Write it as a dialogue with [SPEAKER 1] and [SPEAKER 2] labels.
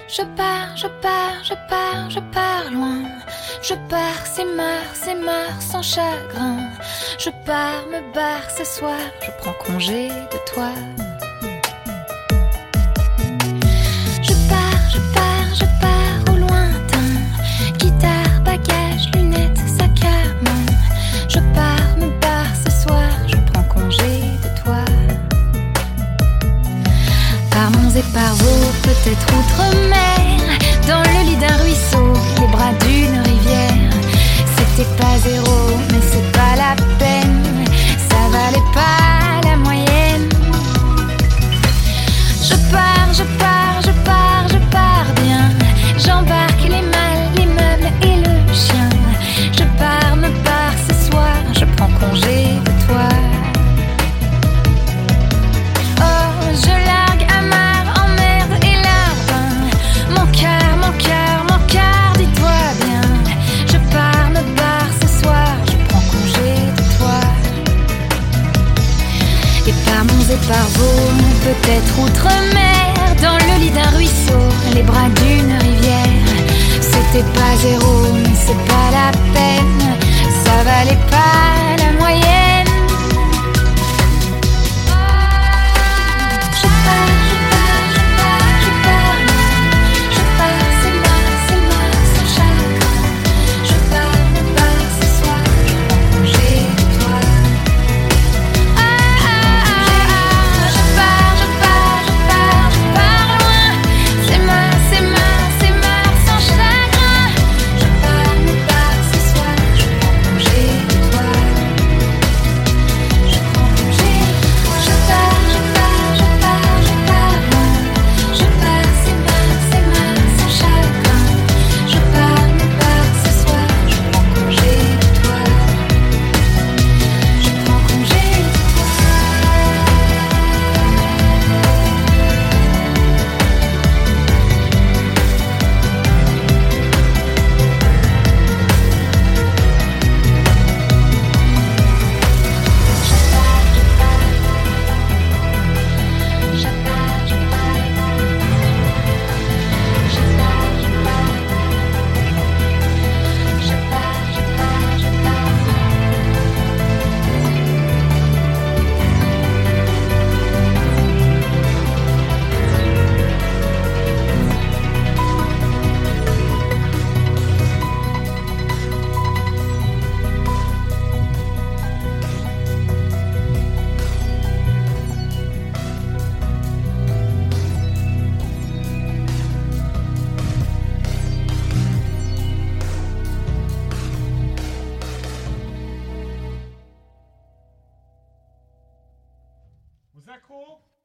[SPEAKER 1] Je pars, je pars, je pars, je pars loin. Je pars, c'est mort, sans chagrin. Je pars, me barre ce soir, je prends congé de toi. Je pars, je pars, je pars au lointain. Guitare, bagage, lunettes, sac à main. Je pars, me barre ce soir, je prends congé de toi. Par monts et par vaux, peut-être outre-mer, dans le lit d'un ruisseau, les bras d'une rivière. C'était pas zéro, mais c'est pas la peine, ça valait pas la moyenne. Je pars, je pars, je pars, je pars bien. J'embarque les malles, les meubles et le chien. Je pars, me barre ce soir, je prends congé de toi. Oh, je largue amarre, emmerde et larbin. Mon cœur, dis-toi bien. Je pars, me barre ce soir, je prends congé de toi. Et par monts et par vaux, peut-être outre-mer, dans le lit d'un ruisseau, les bras d'une rivière. C'était pas zéro, mais c'est pas la peine, ça valait pas la moyenne. Je pars, je pars, je pars, je pars loin. Je pars, c'est mort, sans chagrin. Je pars, me barre ce soir, je prends congé de toi. Je pars, je pars, je pars, je pars loin. C'est mort, sans chagrin. Je pars, me barre ce soir, je prends congé de toi. Je prends congé de toi. Je pars, je pars, je pars, je pars loin. Je pars, c'est mort, sans chagrin. Je pars, me barre ce soir, je prends congé de toi. Je prends congé de toi.
[SPEAKER 2] Was that cool?